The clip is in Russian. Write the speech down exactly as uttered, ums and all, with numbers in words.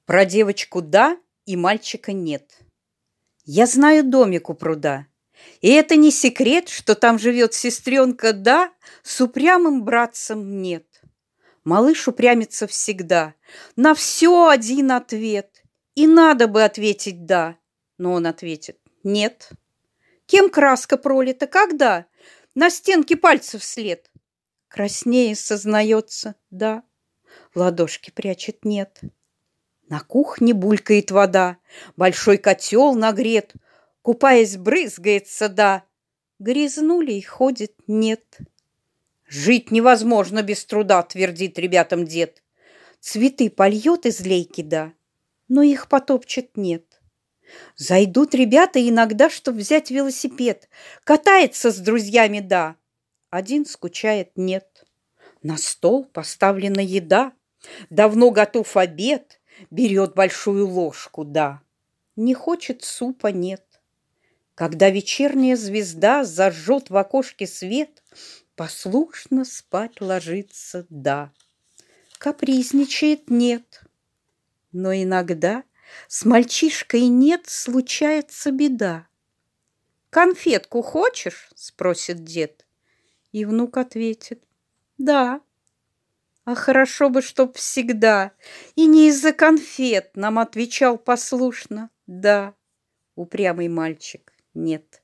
Про девочку да и мальчика нет. Я знаю домик у пруда, и это не секрет, что там живет сестренка да с упрямым братцем нет. Малыш упрямится всегда, на все один ответ, и надо бы ответить да, но он ответит нет. Кем краска пролита, когда? На стенке пальцев след. Краснее сознается да, ладошки прячет нет. На кухне булькает вода, большой котел нагрет, купаясь, брызгается да, грязнули и ходит нет. Жить невозможно без труда, твердит ребятам дед. Цветы польет из лейки да, но их потопчет нет. Зайдут ребята иногда, чтоб взять велосипед, катается с друзьями да, один скучает нет. На стол поставлена еда, давно готов обед, берет большую ложку да, не хочет супа нет. Когда вечерняя звезда зажжет в окошке свет, послушно спать ложится да, капризничает нет. Но иногда с мальчишкой нет случается беда. «Конфетку хочешь?» – спросит дед. И внук ответит «да». А хорошо бы, чтоб всегда, и не из-за конфет, нам отвечал послушно «да». Упрямый мальчик нет.